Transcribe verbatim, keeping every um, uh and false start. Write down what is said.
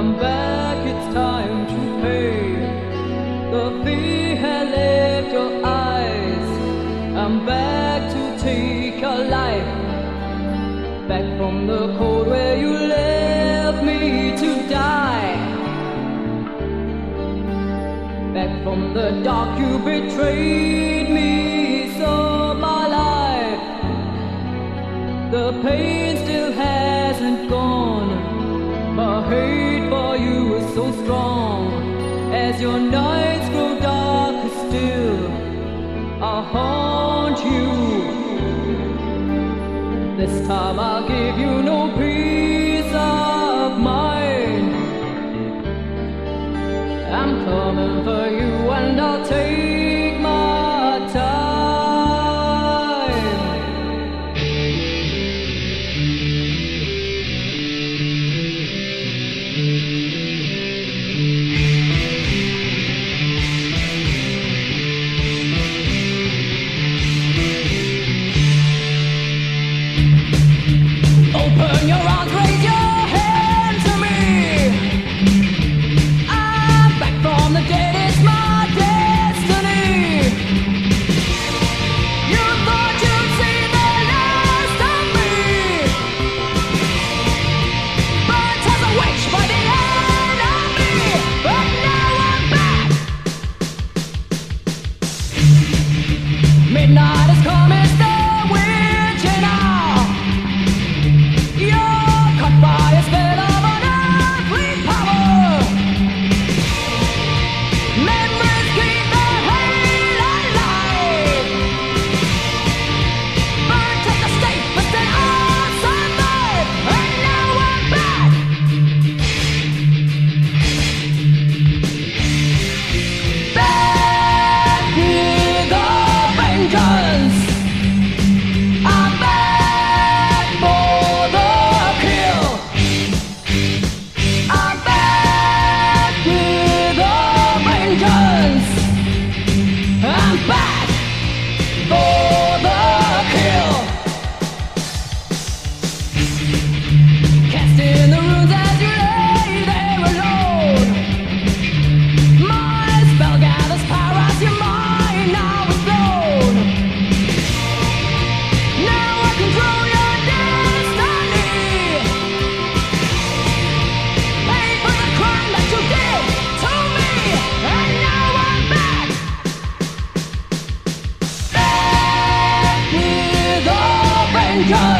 I'm back, it's time to pay. The fear has left your eyes. I'm back to take your life. Back from the cold where you left me to die. Back from the dark you betrayed me, so my life. The pain still hasn't gone. My hate for you is so strong. As your nights grow darker still, I'll haunt you. This time I'll give you no peace of mind. I'm coming for you and I'll take my time. Open your arms, raise your hand to me. I'm back from the dead, it's my destiny. You thought you'd see the last of me, burnt as a witch by the enemy. But now I'm back. Midnight has come, it's the witching hour. You're caught by a spell of unearthly power. Memories keep the hate alive. Burnt at the stake, but then I'll survive. And now I'm back. Back with the vengeance. I'm back for the kill. I'm back with a vengeance. I'm back for the kill. Cast in the runes as you lay there alone. My spell gathers power as your mind now is blown. Now I control your destiny. Pay for the crime that you did to me. And now I'm back. Back with a vengeance.